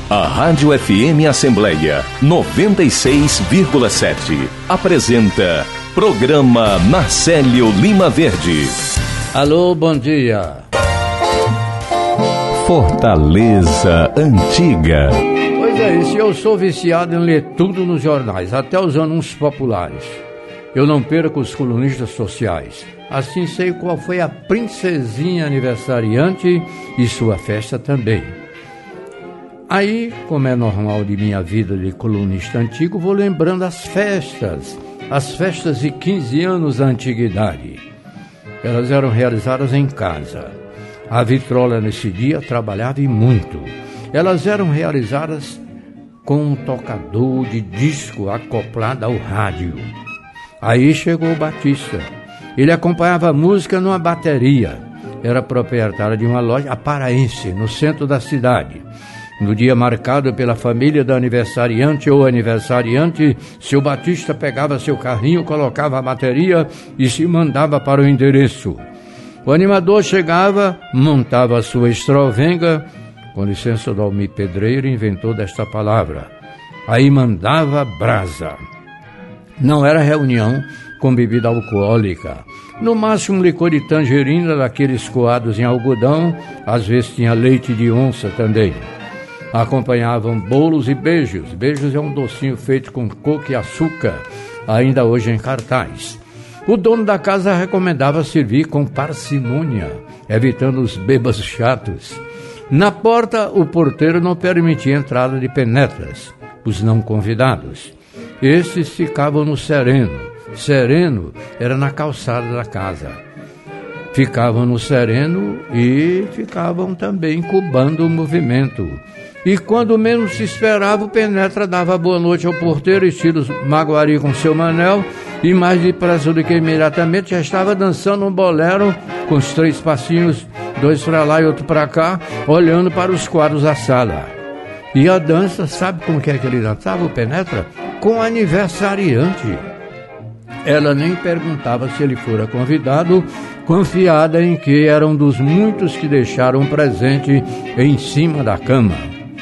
A Rádio FM Assembleia 96,7 apresenta Programa Marcélio Lima Verde. Alô, bom dia. Fortaleza Antiga. Pois é isso, eu sou viciado em ler tudo nos jornais, até os anúncios populares. Eu não perco os colunistas sociais. Assim sei qual foi a princesinha aniversariante e sua festa também. Aí, como é normal de minha vida de colunista antigo, vou lembrando as festas de 15 anos da antiguidade. Elas eram realizadas em casa. A vitrola nesse dia trabalhava e muito. Elas eram realizadas com um tocador de disco acoplado ao rádio. Aí chegou o Batista. Ele acompanhava a música numa bateria. Era proprietário de uma loja paraense, no centro da cidade. No dia marcado pela família da aniversariante ou aniversariante, seu Batista pegava seu carrinho, colocava a bateria e se mandava para o endereço. O animador chegava, montava a sua estrovenga, com licença do Almir Pedreiro, inventou desta palavra. Aí mandava brasa. Não era reunião com bebida alcoólica. No máximo licor de tangerina, daqueles coados em algodão, às vezes tinha leite de onça também. Acompanhavam bolos e beijos. Beijos é um docinho feito com coco e açúcar, ainda hoje em cartaz. O dono da casa recomendava servir com parcimônia, evitando os bêbados chatos. Na porta, o porteiro não permitia a entrada de penetras, os não convidados. Esses ficavam no sereno. Sereno era na calçada da casa. Ficavam no sereno e ficavam também incubando o movimento. E quando menos se esperava, o penetra dava boa noite ao porteiro, estilo Maguari com seu manel, e mais depressa do que imediatamente já estava dançando um bolero com os 3 passinhos, 2 para lá e outro para cá, olhando para os quadros da sala. E a dança, sabe como que é que ele dançava, o penetra? Com aniversariante. Ela nem perguntava se ele fora convidado, confiada em que era um dos muitos que deixaram um presente em cima da cama.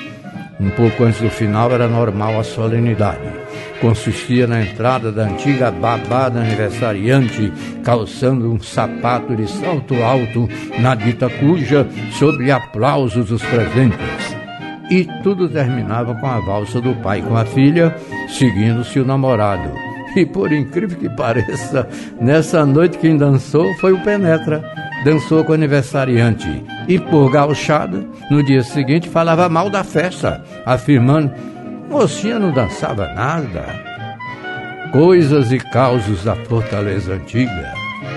Um pouco antes do final era normal a solenidade. Consistia na entrada da antiga babá da aniversariante, calçando um sapato de salto alto na dita cuja, sob aplausos dos presentes. E tudo terminava com a valsa do pai com a filha, seguindo-se o namorado. E por incrível que pareça, nessa noite quem dançou foi o penetra. Dançou com o aniversariante. E por gauchada, no dia seguinte falava mal da festa, afirmando: mocinha não dançava nada. Coisas e causos da Fortaleza Antiga.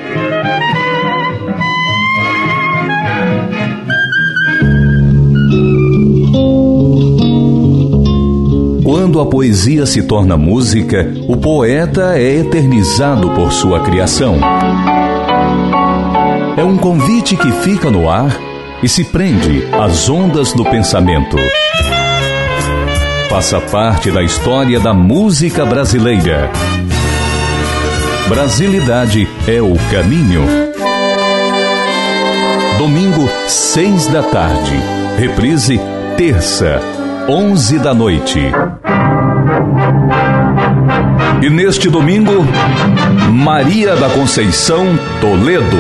Quando a poesia se torna música, o poeta é eternizado por sua criação. É um convite que fica no ar e se prende às ondas do pensamento. Faça parte da história da música brasileira. Brasilidade é o caminho. Domingo, 6 da tarde. Reprise, terça, 11 da noite. E neste domingo, Maria da Conceição Toledo.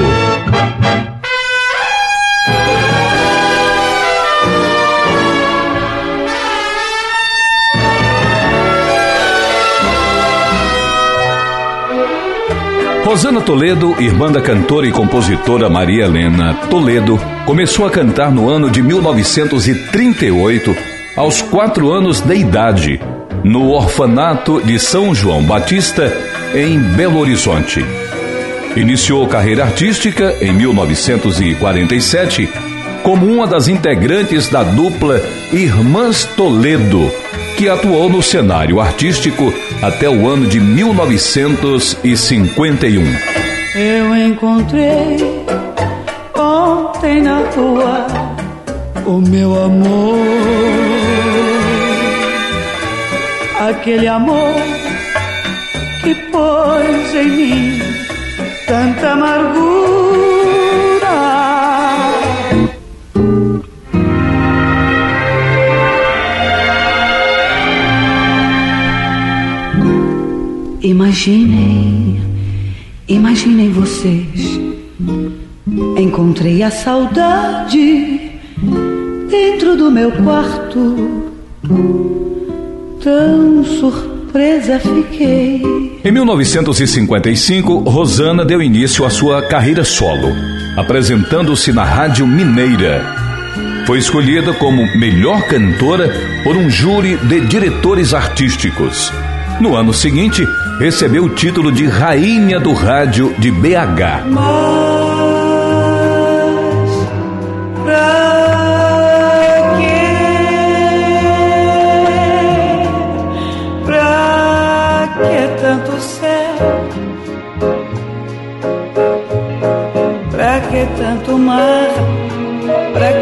Rosana Toledo, irmã da cantora e compositora Maria Helena Toledo, começou a cantar no ano de 1938, aos 4 anos de idade, no orfanato de São João Batista, em Belo Horizonte. Iniciou carreira artística em 1947 como uma das integrantes da dupla Irmãs Toledo, que atuou no cenário artístico até o ano de 1951. Eu encontrei ontem na rua o meu amor, aquele amor que pôs em mim tanta amargura. Imaginem vocês, encontrei a saudade dentro do meu quarto, tão surpresa fiquei. Em 1955, Rosana deu início à sua carreira solo, apresentando-se na Rádio Mineira. Foi escolhida como melhor cantora por um júri de diretores artísticos. No ano seguinte, recebeu o título de Rainha do Rádio de BH. Pra que tanto céu? Pra que tanto mar? Pra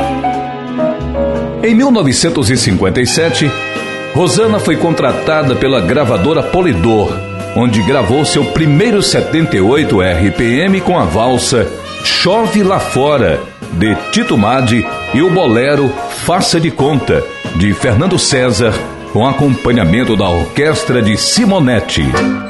que? Em 1957, Rosana foi contratada pela gravadora Polydor, onde gravou seu primeiro 78 RPM com a valsa Chove Lá Fora, de Tito Madi, e o bolero Faça de Conta, de Fernando César, com acompanhamento da orquestra de Simonetti.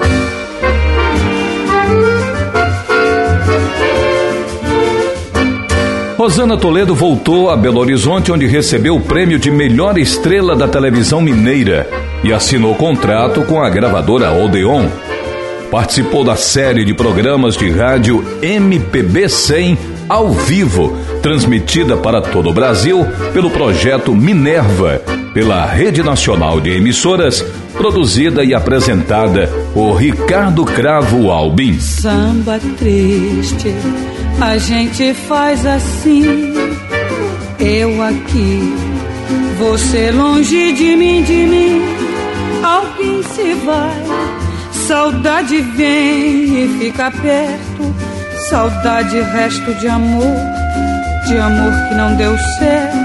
Rosana Toledo voltou a Belo Horizonte, onde recebeu o prêmio de melhor estrela da televisão mineira e assinou contrato com a gravadora Odeon. Participou da série de programas de rádio MPB 100 ao vivo, transmitida para todo o Brasil pelo projeto Minerva, pela Rede Nacional de Emissoras, produzida e apresentada por Ricardo Cravo Albim. Samba triste, a gente faz assim, eu aqui, você longe de mim, alguém se vai, saudade vem e fica perto, saudade resto de amor que não deu certo.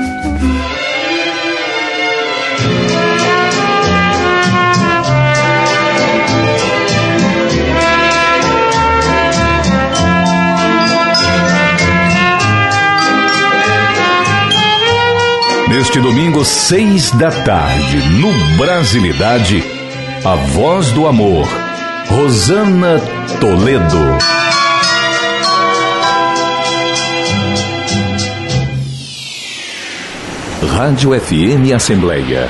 Neste domingo, 6 da tarde, no Brasilidade, a voz do amor, Rosana Toledo. Rádio FM Assembleia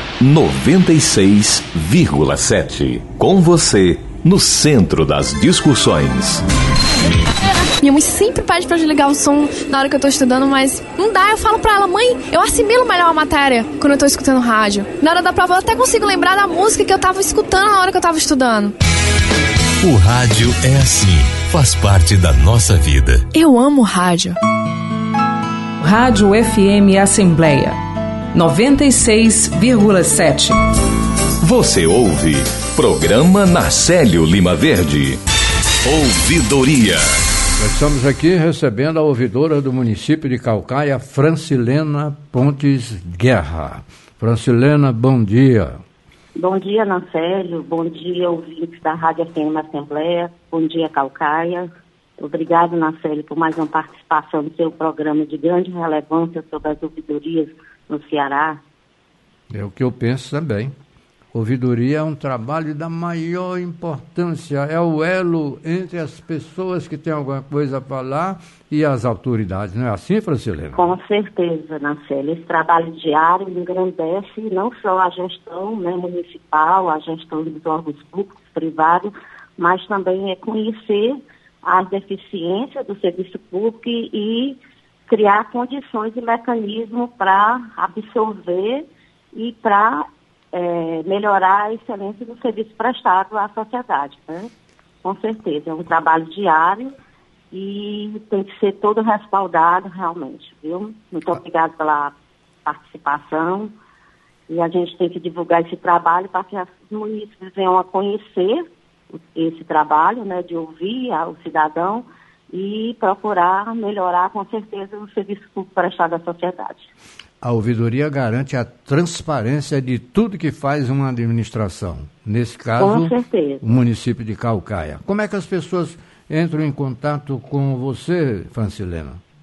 96,7. Com você, no centro das discussões. Minha mãe sempre pede pra eu desligar o som na hora que eu tô estudando, mas não dá. Eu falo pra ela, mãe, eu assimilo melhor a matéria quando eu tô escutando rádio. Na hora da prova eu até consigo lembrar da música que eu tava escutando na hora que eu tava estudando. O rádio é assim, faz parte da nossa vida. Eu amo rádio. Rádio FM Assembleia 96,7. Você ouve programa Narcélio Lima Verde. Ouvidoria. Estamos aqui recebendo a ouvidora do município de Caucaia, Francilena Pontes Guerra. Francilena, bom dia. Bom dia, Narcélio. Bom dia, ouvintes da Rádio FM Assembleia. Bom dia, Caucaia. Obrigado, Narcélio, por mais uma participação no seu programa de grande relevância sobre as ouvidorias no Ceará. É o que eu penso também. Ouvidoria é um trabalho da maior importância, é o elo entre as pessoas que têm alguma coisa a falar e as autoridades, não é assim, Francilena? Com certeza, Narcélio. Esse trabalho diário engrandece não só a gestão, né, municipal, a gestão dos órgãos públicos, privados, mas também é conhecer as deficiências do serviço público e criar condições e mecanismos para absorver e para melhorar a excelência do serviço prestado à sociedade, né? Com certeza, é um trabalho diário e tem que ser todo respaldado realmente, viu? Muito obrigada pela participação e a gente tem que divulgar esse trabalho para que os munícipes venham a conhecer esse trabalho, né, de ouvir o cidadão e procurar melhorar com certeza o serviço público prestado à sociedade. A ouvidoria garante a transparência de tudo que faz uma administração. Nesse caso, o município de Caucaia. Como é que as pessoas entram em contato com você, Francilena?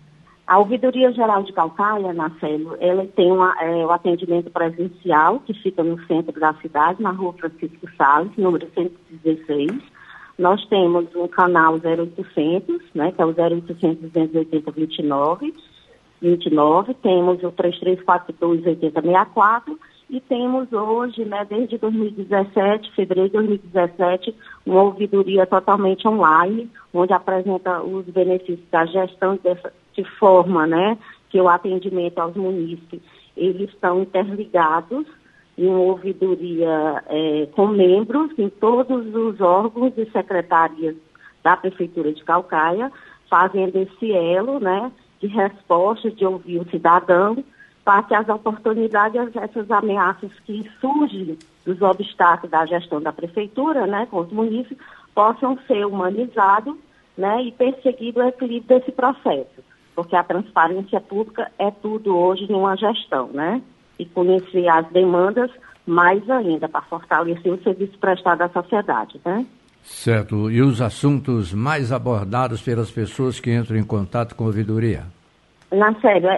A Ouvidoria Geral de Caucaia, Marcelo, ela tem o atendimento presencial, que fica no centro da cidade, na rua Francisco Salles, número 116. Nós temos um canal 0800, né, que é o 0800 280 29. Temos o 3342 8064 e temos hoje, né, desde 2017, fevereiro de 2017, uma ouvidoria totalmente online, onde apresenta os benefícios da gestão de forma, né, que o atendimento aos munícipes, eles estão interligados em uma ouvidoria com membros em todos os órgãos e secretarias da Prefeitura de Caucaia, fazendo esse elo, né, de resposta, de ouvir o cidadão, para que as oportunidades, essas ameaças que surgem dos obstáculos da gestão da Prefeitura, né, com os munícipes, possam ser humanizados, né, e perseguir o equilíbrio desse processo. Porque a transparência pública é tudo hoje numa gestão, né? E conhecer as demandas mais ainda, para fortalecer o serviço prestado à sociedade, né? Certo. E os assuntos mais abordados pelas pessoas que entram em contato com a ouvidoria? Sério,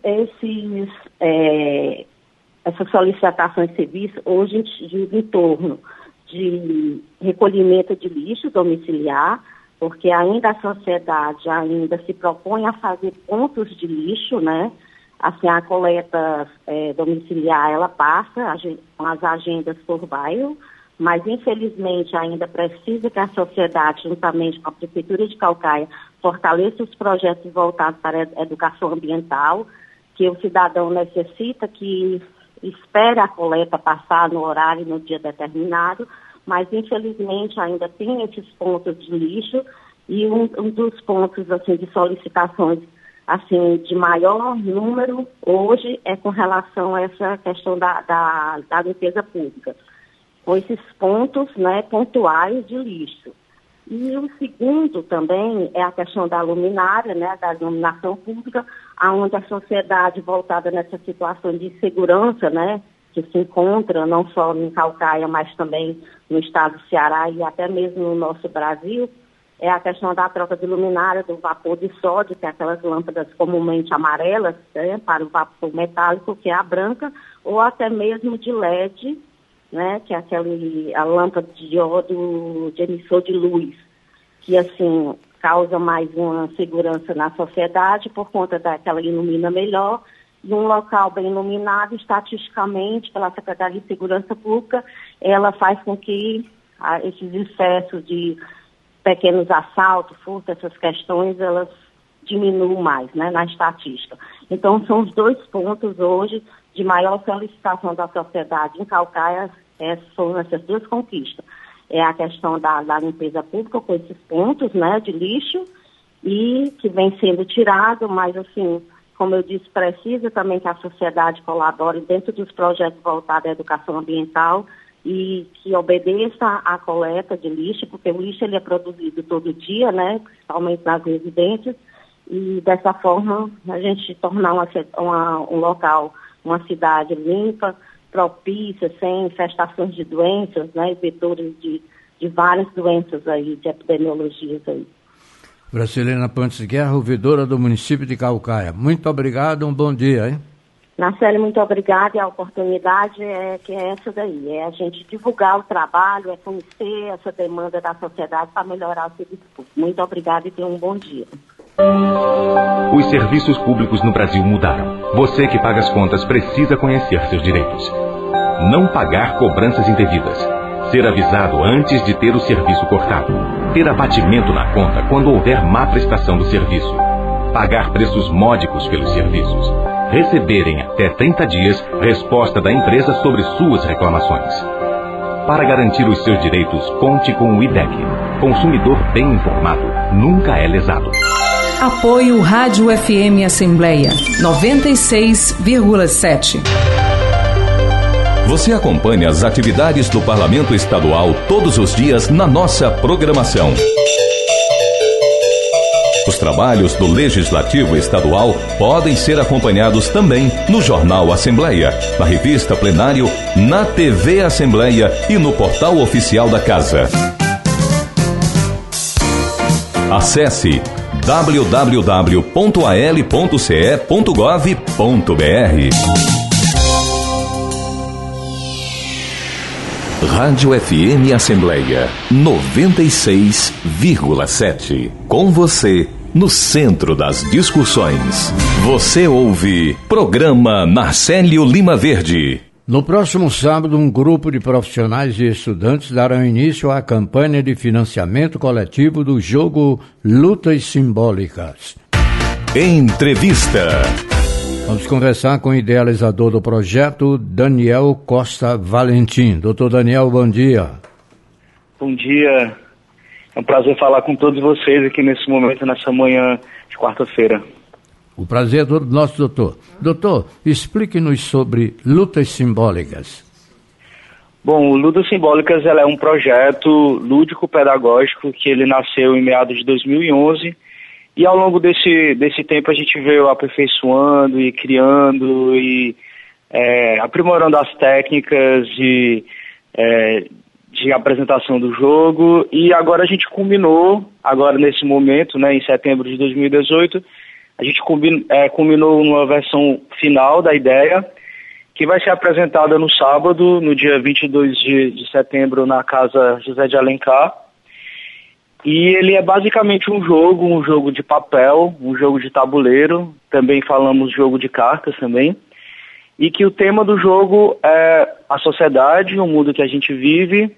essas solicitações de serviço hoje gira em torno de recolhimento de lixo domiciliar, porque ainda a sociedade ainda se propõe a fazer pontos de lixo, né? Assim, a coleta domiciliar, ela passa com as agendas por bairro, mas infelizmente ainda precisa que a sociedade, juntamente com a Prefeitura de Caucaia, fortaleça os projetos voltados para a educação ambiental, que o cidadão necessita que espere a coleta passar no horário, no dia determinado, mas infelizmente ainda tem esses pontos de lixo e um dos pontos assim, de solicitações assim, de maior número hoje é com relação a essa questão da limpeza pública, com esses pontos, né, pontuais de lixo. E o segundo também é a questão da luminária, né, da iluminação pública, onde a sociedade voltada nessa situação de segurança, né, que se encontra não só em Caucaia, mas também no estado do Ceará e até mesmo no nosso Brasil, é a questão da troca de luminária, do vapor de sódio, que é aquelas lâmpadas comumente amarelas, né, para o vapor metálico, que é a branca, ou até mesmo de LED, né, que é a lâmpada de diodo de emissor de luz, que assim causa mais uma segurança na sociedade por conta daquela ilumina melhor. E um local bem iluminado, estatisticamente, pela Secretaria de Segurança Pública, ela faz com que esses excessos de pequenos assaltos, furtos, essas questões, elas diminuam mais, né, na estatística. Então, são os dois pontos hoje de maior solicitação da sociedade em Caucaia, são essas duas conquistas. É a questão da limpeza pública com esses pontos, né, de lixo, e que vem sendo tirado, mas assim, como eu disse, precisa também que a sociedade colabore dentro dos projetos voltados à educação ambiental e que obedeça à coleta de lixo, porque o lixo ele é produzido todo dia, né, principalmente nas residências, e dessa forma a gente tornar um local, uma cidade limpa, propícia, sem infestações de doenças, né, vetores de várias doenças aí, de epidemiologias aí. Gracilena Pontes Guerra, ouvidora do município de Caucaia. Muito obrigado, um bom dia, hein? Marcelo, muito obrigada, e a oportunidade que é essa daí, é a gente divulgar o trabalho, é conhecer essa demanda da sociedade para melhorar o serviço público. Muito obrigada e tenha um bom dia. Os serviços públicos no Brasil mudaram. Você que paga as contas precisa conhecer seus direitos. Não pagar cobranças indevidas. Ser avisado antes de ter o serviço cortado. Ter abatimento na conta quando houver má prestação do serviço. Pagar preços módicos pelos serviços. Receber em até 30 dias resposta da empresa sobre suas reclamações. Para garantir os seus direitos, conte com o IDEC. Consumidor bem informado nunca é lesado. Apoio Rádio FM Assembleia 96,7. Você acompanha as atividades do Parlamento Estadual todos os dias na nossa programação. Os trabalhos do Legislativo Estadual podem ser acompanhados também no Jornal Assembleia, na revista Plenário, na TV Assembleia e no portal oficial da Casa. Acesse www.al.ce.gov.br. Rádio FM Assembleia 96,7. Com você, no centro das discussões. Você ouve Programa Narcélio Lima Verde. No próximo sábado, um grupo de profissionais e estudantes darão início à campanha de financiamento coletivo do jogo Lutas Simbólicas. Entrevista. Vamos conversar com o idealizador do projeto, Daniel Costa Valentim. Doutor Daniel, bom dia. Bom dia. É um prazer falar com todos vocês aqui nesse momento, nessa manhã de quarta-feira. O prazer é todo nosso, doutor. Doutor, explique-nos sobre Lutas Simbólicas. Bom, o Lutas Simbólicas ela é um projeto lúdico-pedagógico que ele nasceu em meados de 2011 e ao longo desse tempo a gente veio aperfeiçoando e criando e aprimorando as técnicas de apresentação do jogo e agora a gente culminou, agora nesse momento, né, em setembro de 2018, a gente culminou numa versão final da ideia, que vai ser apresentada no sábado, no dia 22 de setembro, na Casa José de Alencar. E ele é basicamente um jogo de papel, um jogo de tabuleiro, também falamos jogo de cartas também, e que o tema do jogo é a sociedade, o mundo que a gente vive,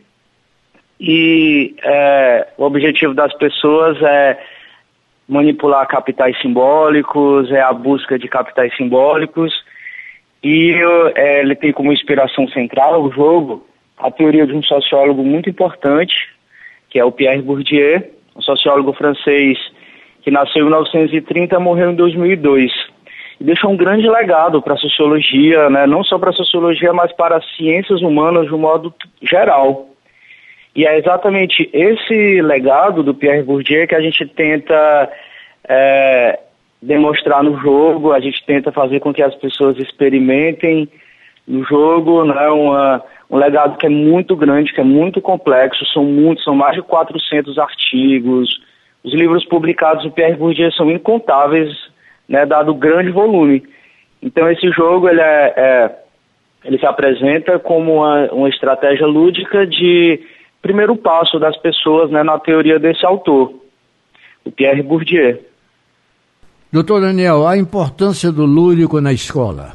e o objetivo das pessoas é manipular capitais simbólicos, é a busca de capitais simbólicos, e ele tem como inspiração central o jogo a teoria de um sociólogo muito importante, que é o Pierre Bourdieu, um sociólogo francês que nasceu em 1930 e morreu em 2002. E deixou um grande legado para a sociologia, né? Não só para a sociologia, mas para as ciências humanas de um modo geral. E é exatamente esse legado do Pierre Bourdieu que a gente tenta demonstrar no jogo, a gente tenta fazer com que as pessoas experimentem no jogo, né, um legado que é muito grande, que é muito complexo, são mais de 400 artigos, os livros publicados do Pierre Bourdieu são incontáveis, né, dado o grande volume. Então esse jogo ele se apresenta como uma estratégia lúdica de primeiro passo das pessoas, né, na teoria desse autor, o Pierre Bourdieu. Doutor Daniel, a importância do lúdico na escola.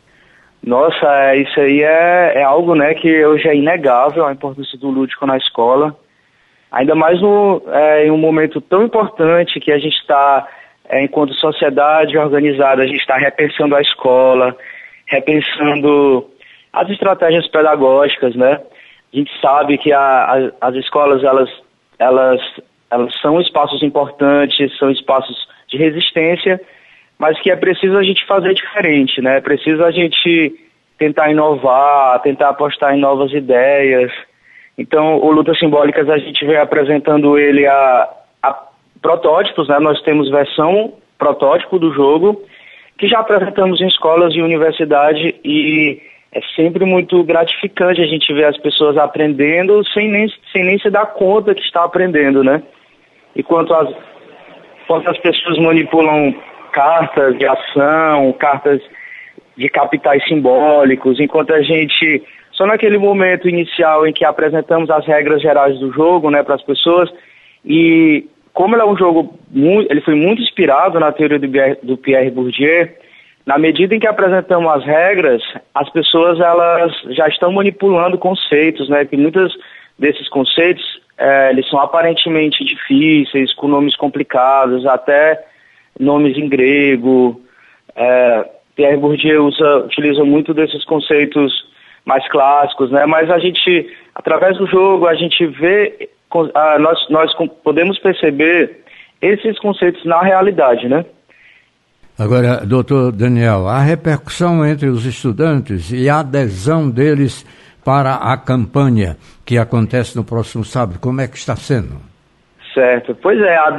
Nossa, isso aí é algo, né, que hoje é inegável, a importância do lúdico na escola. Ainda mais em um momento tão importante que a gente está, enquanto sociedade organizada, a gente está repensando a escola, repensando as estratégias pedagógicas, né? A gente sabe que as escolas, elas são espaços importantes, são espaços de resistência, mas que é preciso a gente fazer diferente, né? É preciso a gente tentar inovar, tentar apostar em novas ideias. Então, o Lutas Simbólicas, a gente vem apresentando ele a protótipos, né? Nós temos versão protótipo do jogo, que já apresentamos em escolas e universidade, e é sempre muito gratificante a gente ver as pessoas aprendendo sem nem se dar conta que está aprendendo, né? E quanto as pessoas manipulam cartas de ação, cartas de capitais simbólicos, enquanto a gente, só naquele momento inicial em que apresentamos as regras gerais do jogo, né, para as pessoas, e como ele é um jogo, ele foi muito inspirado na teoria do Pierre Bourdieu, na medida em que apresentamos as regras, as pessoas elas já estão manipulando conceitos, né, que muitos desses conceitos eles são aparentemente difíceis, com nomes complicados, até nomes em grego. Pierre Bourdieu utiliza muito desses conceitos mais clássicos, né? Mas a gente, através do jogo, a gente vê, nós podemos perceber esses conceitos na realidade, né? Agora, doutor Daniel, a repercussão entre os estudantes e a adesão deles para a campanha que acontece no próximo sábado, como é que está sendo? Certo, pois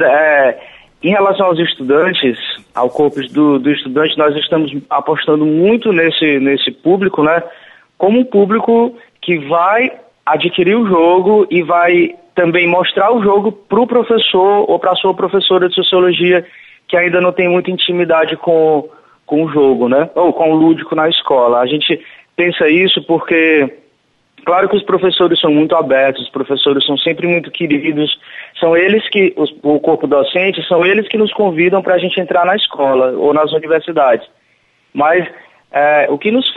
em relação aos estudantes, ao corpo do estudante, nós estamos apostando muito nesse público, né? Como um público que vai adquirir o jogo e vai também mostrar o jogo para o professor ou para a sua professora de sociologia que ainda não tem muita intimidade com o jogo, né? Ou com o lúdico na escola. A gente pensa isso porque, claro que os professores são muito abertos, os professores são sempre muito queridos, são eles que, o corpo docente, são eles que nos convidam para a gente entrar na escola ou nas universidades. Mas o que nos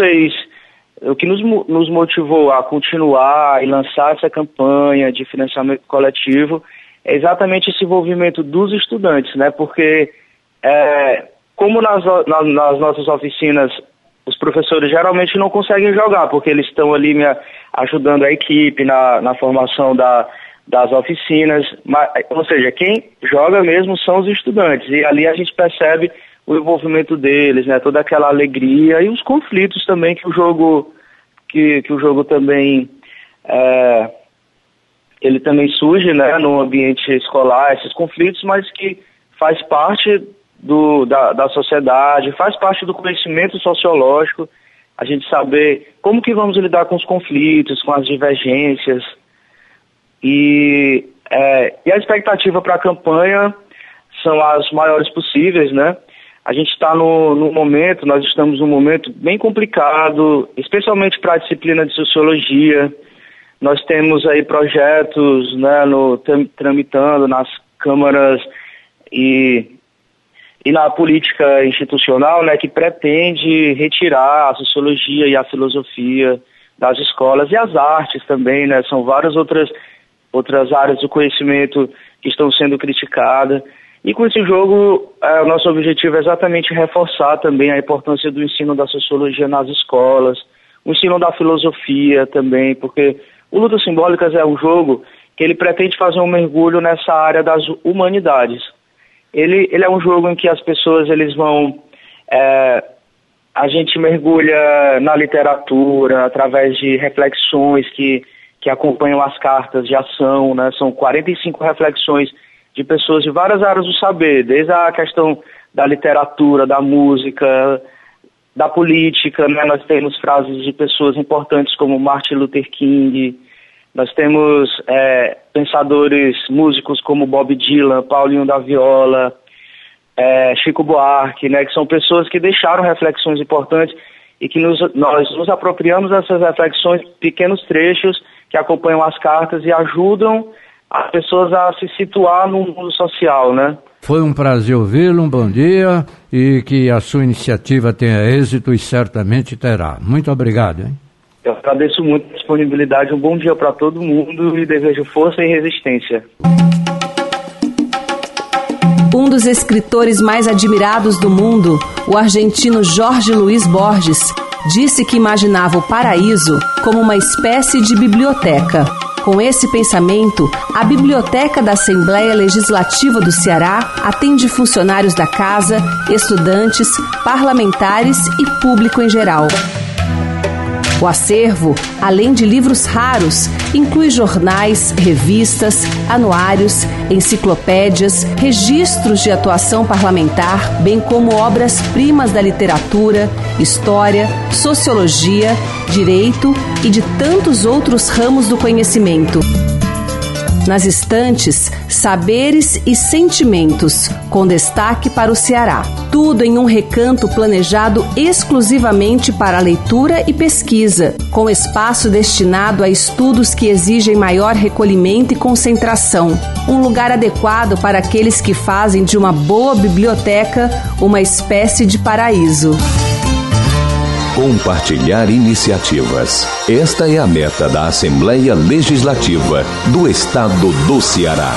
motivou a continuar e lançar essa campanha de financiamento coletivo é exatamente esse envolvimento dos estudantes, né? Porque como nas nossas oficinas os professores geralmente não conseguem jogar, porque eles estão ali ajudando a equipe na formação das oficinas, ou seja, quem joga mesmo são os estudantes, e ali a gente percebe o envolvimento deles, né, toda aquela alegria e os conflitos também que o jogo também ele também surge, né, no ambiente escolar, esses conflitos, mas que faz parte da sociedade, faz parte do conhecimento sociológico, a gente saber como que vamos lidar com os conflitos, com as divergências, e a expectativa para a campanha são as maiores possíveis, né? A gente está nós estamos num momento bem complicado, especialmente para a disciplina de sociologia. Nós temos aí projetos, né, tramitando nas câmaras e na política institucional, né, que pretende retirar a sociologia e a filosofia das escolas e as artes também, né? São várias outras áreas do conhecimento que estão sendo criticadas. E com esse jogo, o nosso objetivo é exatamente reforçar também a importância do ensino da sociologia nas escolas, o ensino da filosofia também, porque o Lutas Simbólicas é um jogo que ele pretende fazer um mergulho nessa área das humanidades. Ele é um jogo em que as pessoas, eles vão... a gente mergulha na literatura, através de reflexões que acompanham as cartas de ação, né? São 45 reflexões de pessoas de várias áreas do saber, desde a questão da literatura, da música, da política, né? Nós temos frases de pessoas importantes como Martin Luther King, nós temos pensadores, músicos como Bob Dylan, Paulinho da Viola, Chico Buarque, né? Que são pessoas que deixaram reflexões importantes e que nós nos apropriamos dessas reflexões, pequenos trechos que acompanham as cartas e ajudam as pessoas a se situar no mundo social, né? Foi um prazer ouvi-lo, um bom dia, e que a sua iniciativa tenha êxito e certamente terá. Muito obrigado, hein? Eu agradeço muito a disponibilidade, um bom dia para todo mundo e desejo força e resistência. Um dos escritores mais admirados do mundo, o argentino Jorge Luis Borges, disse que imaginava o paraíso como uma espécie de biblioteca. Com esse pensamento, a Biblioteca da Assembleia Legislativa do Ceará atende funcionários da casa, estudantes, parlamentares e público em geral. O acervo, além de livros raros, inclui jornais, revistas, anuários, enciclopédias, registros de atuação parlamentar, bem como obras-primas da literatura, história, sociologia, direito e de tantos outros ramos do conhecimento. Nas estantes, saberes e sentimentos, com destaque para o Ceará. Tudo em um recanto planejado exclusivamente para leitura e pesquisa, com espaço destinado a estudos que exigem maior recolhimento e concentração. Um lugar adequado para aqueles que fazem de uma boa biblioteca uma espécie de paraíso. Compartilhar iniciativas. Esta é a meta da Assembleia Legislativa do Estado do Ceará.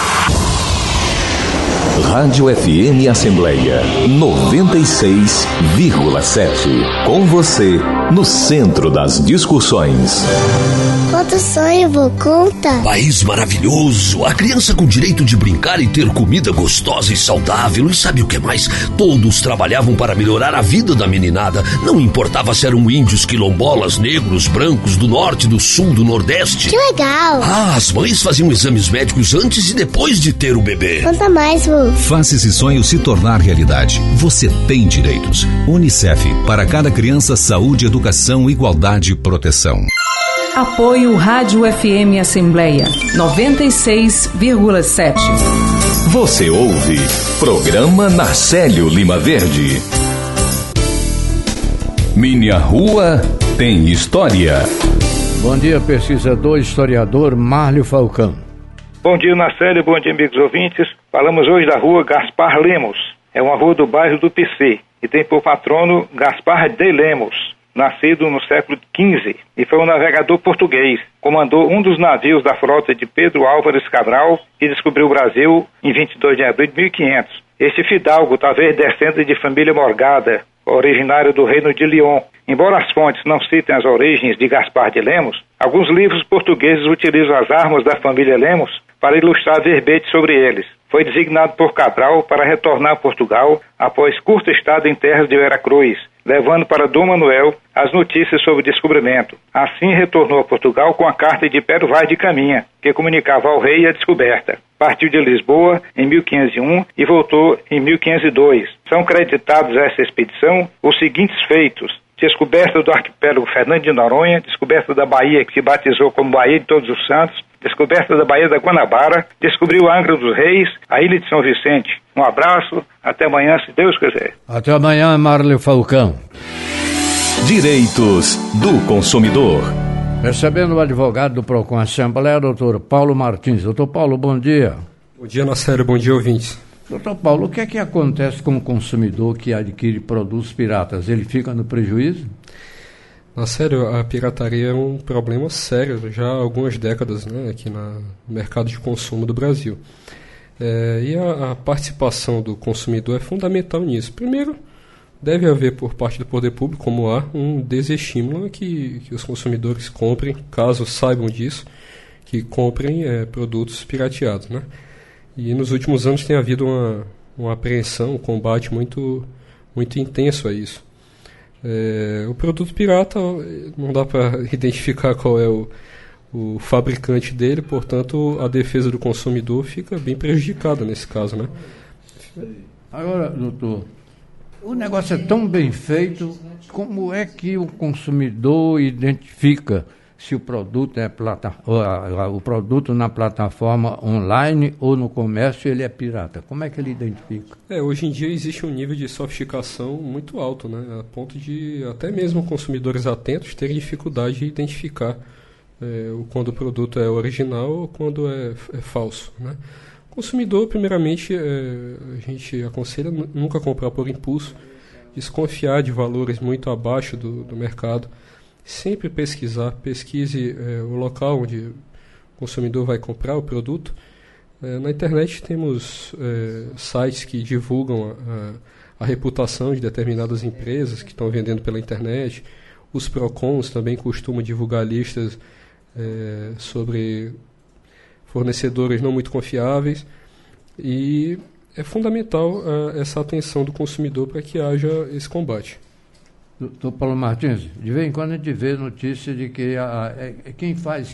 Rádio FM Assembleia 96,7. Com você, no centro das discussões. Quanto sonho, vou contar. País maravilhoso, a criança com direito de brincar e ter comida gostosa e saudável. E sabe o que mais? Todos trabalhavam para melhorar a vida da meninada. Não importava se eram índios, quilombolas, negros, brancos, do norte, do sul, do nordeste. Que legal! Ah, as mães faziam exames médicos antes e depois de ter o bebê. Conta mais, vô. Faça esse sonho se tornar realidade. Você tem direitos. Unicef, para cada criança, saúde, educação, igualdade e proteção. Apoio Rádio FM Assembleia 96,7. Você ouve Programa Narcélio Lima Verde. Minha Rua tem História. Bom dia, pesquisador e historiador Márlio Falcão. Bom dia, Narcélio, bom dia, amigos ouvintes. Falamos hoje da rua Gaspar Lemos. É uma rua do bairro do PC e tem por patrono Gaspar de Lemos, nascido no século XV, e foi um navegador português. Comandou um dos navios da frota de Pedro Álvares Cabral, que descobriu o Brasil em 22 de abril de 1500. Este fidalgo, talvez descendente de família Morgada, originário do reino de Lyon. Embora as fontes não citem as origens de Gaspar de Lemos, alguns livros portugueses utilizam as armas da família Lemos para ilustrar verbetes sobre eles. Foi designado por Cabral para retornar a Portugal após curta estada em terras de Veracruz, levando para Dom Manuel as notícias sobre o descobrimento. Assim retornou a Portugal com a carta de Pero Vaz de Caminha, que comunicava ao rei a descoberta. Partiu de Lisboa em 1501 e voltou em 1502. São creditados a essa expedição os seguintes feitos: descoberta do arquipélago Fernando de Noronha, descoberta da Bahia, que se batizou como Bahia de Todos os Santos, descoberta da Baía da Guanabara, descobriu a Angra dos Reis, a Ilha de São Vicente. Um abraço, até amanhã, se Deus quiser. Até amanhã, Márlio Falcão. Direitos do consumidor. Recebendo o advogado do PROCON Assembleia, doutor Paulo Martins. Doutor Paulo, bom dia. Bom dia, Narcélio, bom dia, ouvintes. Doutor Paulo, o que é que acontece com o consumidor que adquire produtos piratas? Ele fica no prejuízo? Narcélio, a pirataria é um problema sério já há algumas décadas, né, aqui no mercado de consumo do Brasil. E a participação do consumidor é fundamental nisso. Primeiro, deve haver por parte do poder público, como há, um desestímulo a que os consumidores comprem, caso saibam disso, que comprem produtos pirateados, né? E nos últimos anos tem havido uma apreensão, um combate muito, muito intenso a isso. O produto pirata não dá para identificar qual é o fabricante dele, portanto a defesa do consumidor fica bem prejudicada nesse caso, né? Agora, doutor, o negócio é tão bem feito, como é que o consumidor identifica se o produto o produto na plataforma online ou no comércio ele é pirata? Como é que ele identifica? Hoje em dia existe um nível de sofisticação muito alto, né? A ponto de até mesmo consumidores atentos terem dificuldade de identificar quando o produto é original ou quando é falso, né? O consumidor, primeiramente, a gente aconselha nunca comprar por impulso, desconfiar de valores muito abaixo do mercado. Sempre pesquise o local onde o consumidor vai comprar o produto. Na internet temos sites que divulgam a reputação de determinadas empresas que estão vendendo pela internet. Os PROCONs também costumam divulgar listas sobre fornecedores não muito confiáveis. E é fundamental essa atenção do consumidor para que haja esse combate. Doutor Paulo Martins, de vez em quando a gente vê notícia de que quem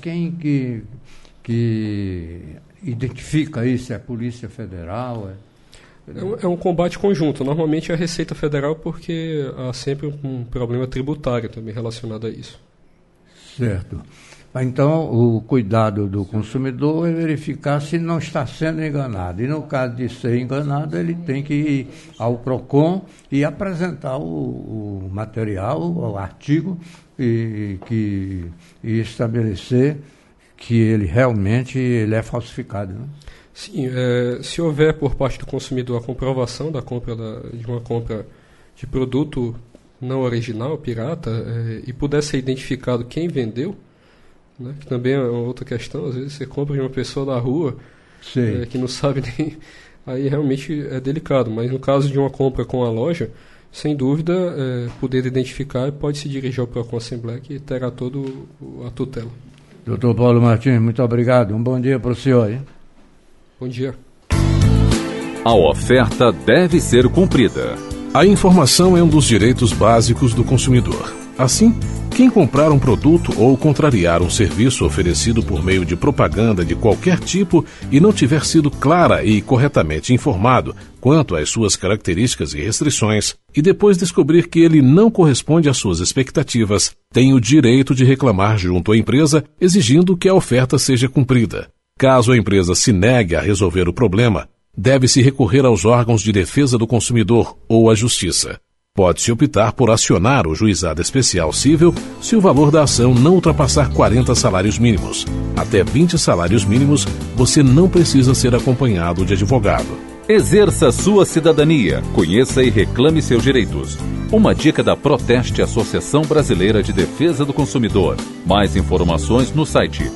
identifica isso é a Polícia Federal? É um combate conjunto. Normalmente é a Receita Federal, porque há sempre um problema tributário também relacionado a isso. Certo. Então, o cuidado do consumidor é verificar se não está sendo enganado. E no caso de ser enganado, ele tem que ir ao PROCON e apresentar o material, o artigo, e estabelecer que ele realmente é falsificado, né? Sim, se houver por parte do consumidor a comprovação da compra de uma compra de produto não original, pirata, e puder ser identificado quem vendeu, né, que também é outra questão. Às vezes você compra de uma pessoa da rua que não sabe nem... Aí realmente é delicado, mas no caso de uma compra com a loja, sem dúvida, poder identificar, pode se dirigir ao PROCON Assembleia, que terá toda a tutela. Doutor Paulo Martins, muito obrigado. Um bom dia para o senhor, hein? Bom dia. A oferta deve ser cumprida. A informação é um dos direitos básicos do consumidor. Assim, Quem comprar um produto ou contrariar um serviço oferecido por meio de propaganda de qualquer tipo e não tiver sido clara e corretamente informado quanto às suas características e restrições, e depois descobrir que ele não corresponde às suas expectativas, tem o direito de reclamar junto à empresa, exigindo que a oferta seja cumprida. Caso a empresa se negue a resolver o problema, deve-se recorrer aos órgãos de defesa do consumidor ou à justiça. Pode-se optar por acionar o juizado especial cível se o valor da ação não ultrapassar 40 salários mínimos. Até 20 salários mínimos, você não precisa ser acompanhado de advogado. Exerça sua cidadania, conheça e reclame seus direitos. Uma dica da Proteste, Associação Brasileira de Defesa do Consumidor. Mais informações no site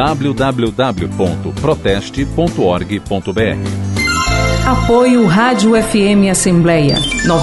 www.proteste.org.br. Apoio Rádio FM Assembleia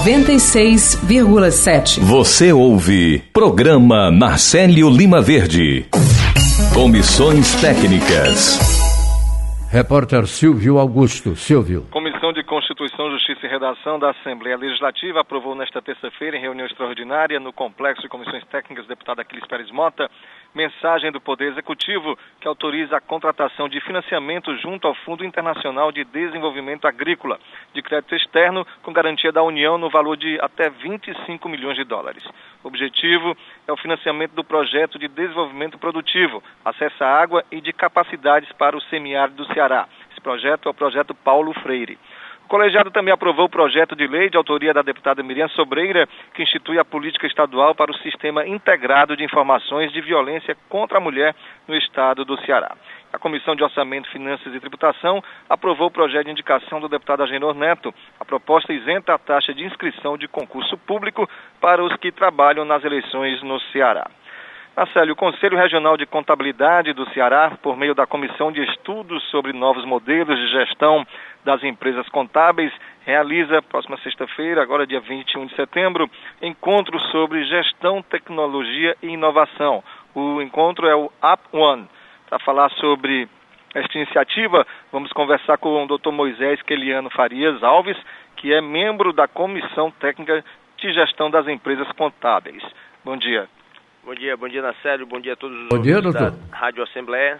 96,7. Você ouve Programa Marcélio Lima Verde. Comissões técnicas. Repórter Silvio Augusto. Silvio. Comissão de Constituição, Justiça e Redação da Assembleia Legislativa aprovou nesta terça-feira, em reunião extraordinária, no Complexo de Comissões Técnicas, deputado Aquiles Pérez Mota, mensagem do Poder Executivo que autoriza a contratação de financiamento junto ao Fundo Internacional de Desenvolvimento Agrícola, de crédito externo com garantia da União no valor de até 25 milhões de dólares. O objetivo é o financiamento do projeto de desenvolvimento produtivo, acesso à água e de capacidades para o semiárido do Ceará. Esse projeto é o projeto Paulo Freire. O colegiado também aprovou o projeto de lei de autoria da deputada Miriam Sobreira, que institui a política estadual para o Sistema Integrado de Informações de Violência contra a Mulher no estado do Ceará. A Comissão de Orçamento, Finanças e Tributação aprovou o projeto de indicação do deputado Agenor Neto. A proposta isenta a taxa de inscrição de concurso público para os que trabalham nas eleições no Ceará. Marcelo, o Conselho Regional de Contabilidade do Ceará, por meio da Comissão de Estudos sobre Novos Modelos de Gestão das Empresas Contábeis, realiza, próxima sexta-feira, agora dia 21 de setembro, encontro sobre gestão, tecnologia e inovação. O encontro é o Up One. Para falar sobre esta iniciativa, vamos conversar com o Dr. Moisés Queliano Farias Alves, que é membro da Comissão Técnica de Gestão das Empresas Contábeis. Bom dia. Bom dia, Marcelo, bom dia a todos os ouvintes da Rádio Assembleia.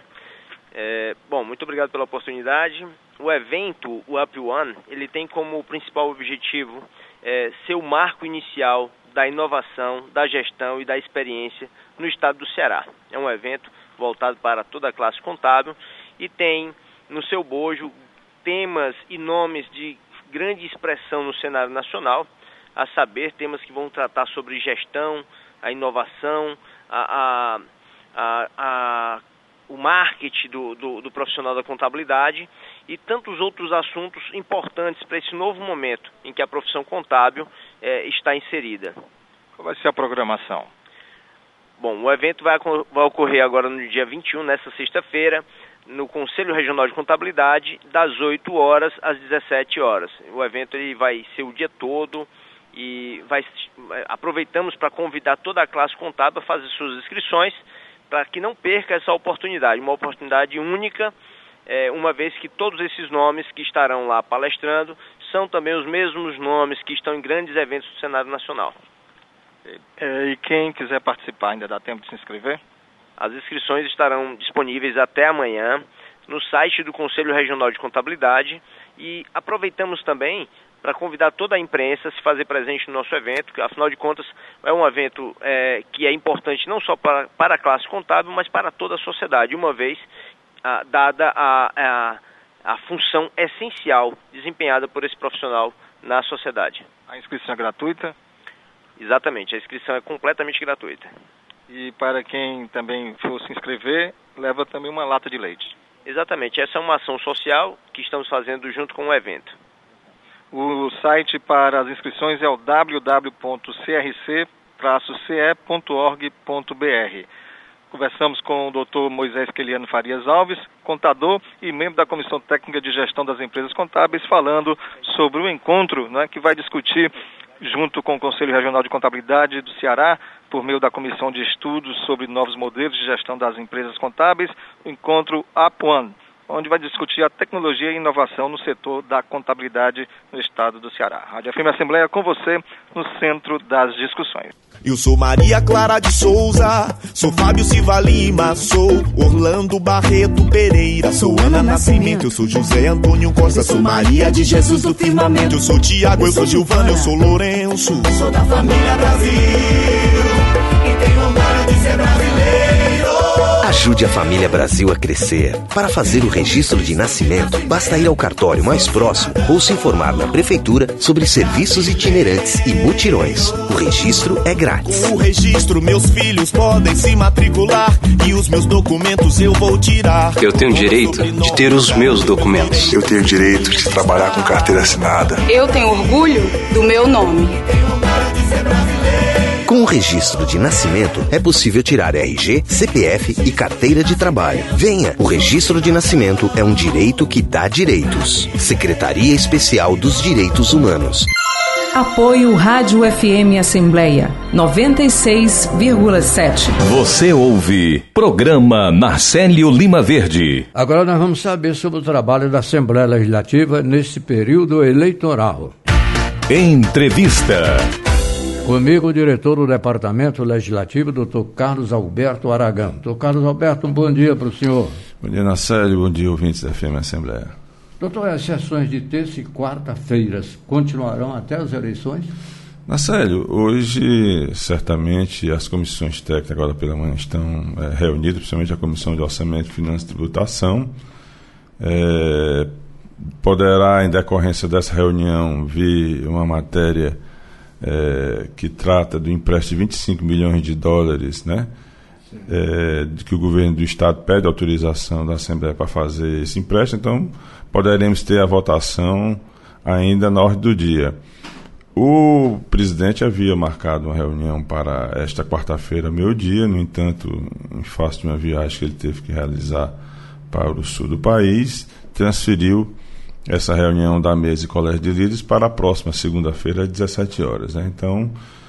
Muito obrigado pela oportunidade. O evento, o Up One, ele tem como principal objetivo ser o marco inicial da inovação, da gestão e da experiência no estado do Ceará. É um evento voltado para toda a classe contábil e tem no seu bojo temas e nomes de grande expressão no cenário nacional, a saber, temas que vão tratar sobre gestão, a inovação, o marketing do profissional da contabilidade e tantos outros assuntos importantes para esse novo momento em que a profissão contábil está inserida. Qual vai ser a programação? Bom, o evento vai ocorrer agora no dia 21, nesta sexta-feira, no Conselho Regional de Contabilidade, das 8 horas às 17 horas. O evento ele vai ser o dia todo, e aproveitamos para convidar toda a classe contábil a fazer suas inscrições para que não perca essa oportunidade, uma oportunidade única, uma vez que todos esses nomes que estarão lá palestrando são também os mesmos nomes que estão em grandes eventos do cenário nacional. E quem quiser participar, ainda dá tempo de se inscrever? As inscrições estarão disponíveis até amanhã no site do Conselho Regional de Contabilidade e aproveitamos também para convidar toda a imprensa a se fazer presente no nosso evento, que afinal de contas é um evento que é importante não só para a classe contábil, mas para toda a sociedade, uma vez dada a função essencial desempenhada por esse profissional na sociedade. A inscrição é gratuita? Exatamente, a inscrição é completamente gratuita. E para quem também for se inscrever, leva também uma lata de leite? Exatamente, essa é uma ação social que estamos fazendo junto com o evento. O site para as inscrições é o www.crc-ce.org.br. Conversamos com o Dr. Moisés Queliano Farias Alves, contador e membro da Comissão Técnica de Gestão das Empresas Contábeis, falando sobre o encontro, que vai discutir, junto com o Conselho Regional de Contabilidade do Ceará, por meio da Comissão de Estudos sobre Novos Modelos de Gestão das Empresas Contábeis, o encontro Up One. onde vai discutir a tecnologia e inovação no setor da contabilidade no estado do Ceará. Rádio FM Assembleia com você no centro das discussões. Eu sou Maria Clara de Souza, sou Fábio Silva Lima, sou Orlando Barreto Pereira, sou Ana Nascimento, eu sou José Antônio Costa, sou Maria de Jesus do Firmamento, eu sou Tiago, eu sou Gilvana, eu sou Lourenço, sou da família Brasil e tenho orgulho de ser brasileiro. Ajude a família Brasil a crescer. Para fazer o registro de nascimento, basta ir ao cartório mais próximo ou se informar na prefeitura sobre serviços itinerantes e mutirões. O registro é grátis. Com o registro, meus filhos podem se matricular e os meus documentos eu vou tirar. Eu tenho direito de ter os meus documentos. Eu tenho direito de trabalhar com carteira assinada. Eu tenho orgulho do meu nome. Com o registro de nascimento, é possível tirar RG, CPF e carteira de trabalho. Venha! O registro de nascimento é um direito que dá direitos. Secretaria Especial dos Direitos Humanos. Apoio Rádio FM Assembleia 96,7. Você ouve Programa Narcélio Lima Verde. Agora nós vamos saber sobre o trabalho da Assembleia Legislativa nesse período eleitoral. Entrevista. Comigo, o diretor do Departamento Legislativo, Dr. Carlos Alberto Aragão. Dr. Carlos Alberto, um bom dia para o senhor. Bom dia, Narcélio. Bom dia, ouvintes da FM Assembleia. Doutor, as sessões de terça e quarta-feiras continuarão até as eleições? Narcélio, hoje, certamente, as comissões técnicas agora pela manhã estão reunidas, principalmente a Comissão de Orçamento, Finanças e Tributação. Poderá, em decorrência dessa reunião, vir uma matéria que trata do empréstimo de 25 milhões de dólares, né? De que o governo do estado pede autorização da Assembleia para fazer esse empréstimo, então poderemos ter a votação ainda na ordem do dia. O presidente havia marcado uma reunião para esta quarta-feira, meio-dia, no entanto, em face de uma viagem que ele teve que realizar para o sul do país, transferiu essa reunião da mesa e colégio de líderes para a próxima segunda-feira às 17 horas. Né? Então,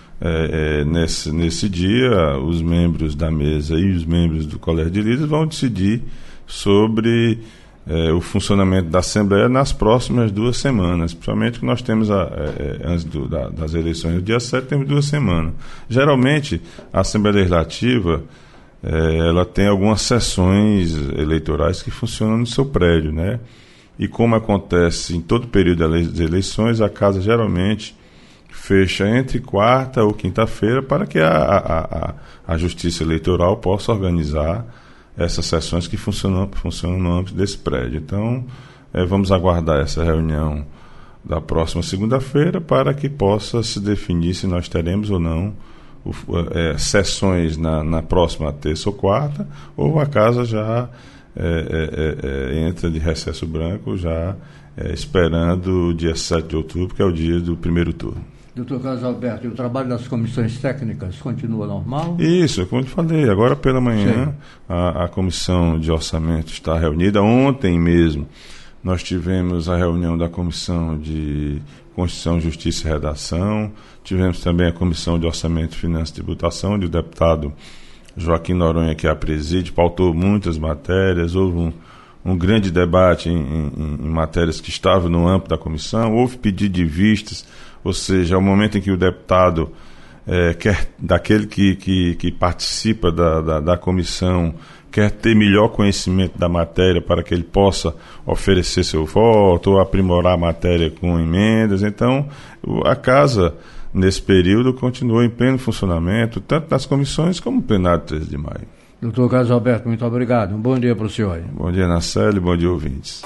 nesse dia, os membros da mesa e os membros do colégio de líderes vão decidir sobre o funcionamento da Assembleia nas próximas 2 semanas, principalmente que nós temos, antes das eleições do dia 7, temos 2 semanas. Geralmente, a Assembleia Legislativa ela tem algumas sessões eleitorais que funcionam no seu prédio, né? E como acontece em todo período das eleições, a casa geralmente fecha entre quarta ou quinta-feira para que a Justiça Eleitoral possa organizar essas sessões que funcionam no âmbito desse prédio. Então, vamos aguardar essa reunião da próxima segunda-feira para que possa se definir se nós teremos ou não sessões na próxima terça ou quarta, ou a casa já entra de recesso branco, já esperando o dia 7 de outubro, que é o dia do primeiro turno. Doutor Carlos Alberto, e o trabalho das comissões técnicas continua normal? Isso, como eu falei, agora pela manhã a comissão de orçamento está reunida. Ontem mesmo nós tivemos a reunião da comissão de Constituição, Justiça e Redação, tivemos também a comissão de Orçamento, Finanças e Tributação, onde o deputado Joaquim Noronha, que a preside, pautou muitas matérias, houve um grande debate em matérias que estavam no âmbito da comissão, houve pedido de vistas, ou seja, ao momento em que o deputado daquele que participa da comissão, quer ter melhor conhecimento da matéria para que ele possa oferecer seu voto ou aprimorar a matéria com emendas. Então, a casa, nesse período, continuou em pleno funcionamento, tanto nas comissões como no plenário de 13 de maio. Doutor Carlos Alberto, muito obrigado. Um bom dia para o senhor. Bom dia, Narcélio, bom dia, ouvintes.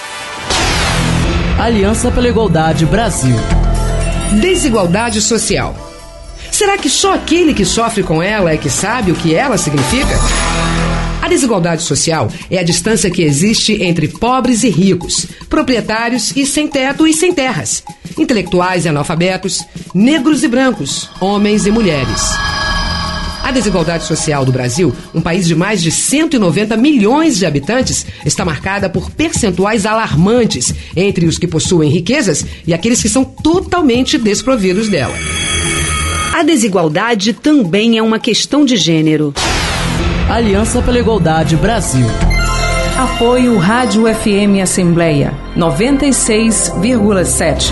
Aliança pela Igualdade Brasil. Desigualdade social. Será que só aquele que sofre com ela é que sabe o que ela significa? A desigualdade social é a distância que existe entre pobres e ricos, proprietários e sem teto e sem terras, intelectuais e analfabetos, negros e brancos, homens e mulheres. A desigualdade social do Brasil, um país de mais de 190 milhões de habitantes, está marcada por percentuais alarmantes entre os que possuem riquezas e aqueles que são totalmente desprovidos dela. A desigualdade também é uma questão de gênero. Aliança pela Igualdade Brasil. Apoio Rádio FM Assembleia 96,7.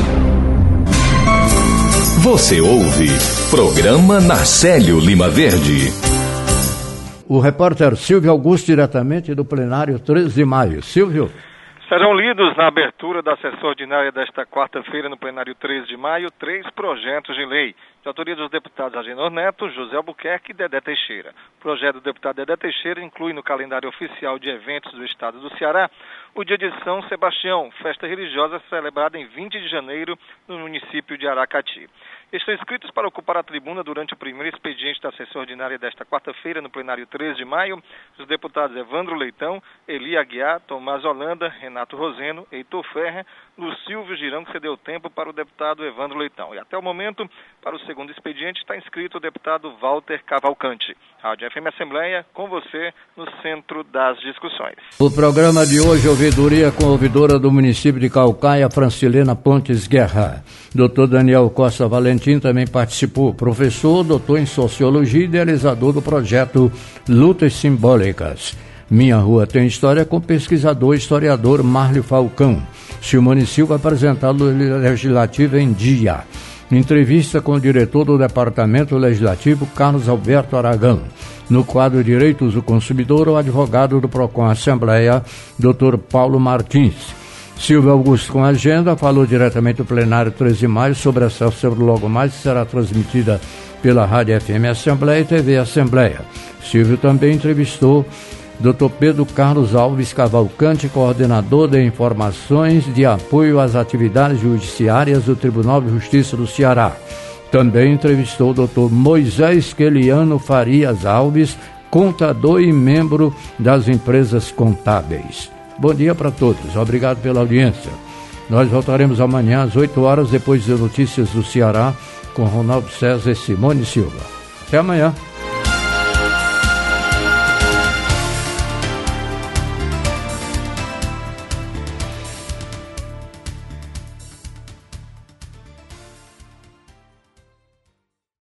Você ouve Programa Narcélio Lima Verde. O repórter Silvio Augusto, diretamente do plenário 13 de maio. Silvio. Serão lidos na abertura da sessão ordinária desta quarta-feira no plenário 13 de maio 3 projetos de lei, de autoria dos deputados Agenor Neto, José Albuquerque e Dedé Teixeira. O projeto do deputado Dedé Teixeira inclui no calendário oficial de eventos do estado do Ceará o dia de São Sebastião, festa religiosa celebrada em 20 de janeiro no município de Aracati. Estão inscritos para ocupar a tribuna durante o primeiro expediente da sessão ordinária desta quarta-feira no plenário 13 de maio os deputados Evandro Leitão, Eli Aguiar, Tomás Holanda, Renato Roseno, Heitor Ferrer, Lucilvio Girão, que cedeu tempo para o deputado Evandro Leitão. E até o momento, para o segundo expediente, está inscrito o deputado Walter Cavalcante. Rádio FM Assembleia, com você no centro das discussões. O programa de hoje, ouvidoria com a ouvidora do município de Caucaia, Francilena Pontes Guerra. Dr. Daniel Costa Valentim também participou. Professor, doutor em Sociologia e idealizador do projeto Lutas Simbólicas. Minha Rua Tem História, com pesquisador e historiador Marlio Falcão. Silmone Silva, apresentado Legislativo em Dia. Entrevista com o diretor do Departamento Legislativo, Carlos Alberto Aragão. No quadro Direitos do Consumidor, o advogado do PROCON Assembleia, Dr. Paulo Martins. Silvio Augusto, com a agenda, falou diretamente do plenário 13 de maio sobre a sessão logo mais, que será transmitida pela Rádio FM Assembleia e TV Assembleia. Silvio também entrevistou Dr. Pedro Carlos Alves Cavalcante, coordenador de informações de apoio às atividades judiciárias do Tribunal de Justiça do Ceará. Também entrevistou o Dr. Moisés Queliano Farias Alves, contador e membro das empresas contábeis. Bom dia para todos, obrigado pela audiência. Nós voltaremos amanhã às 8 horas, depois de notícias do Ceará, com Ronaldo César e Simone Silva. Até amanhã.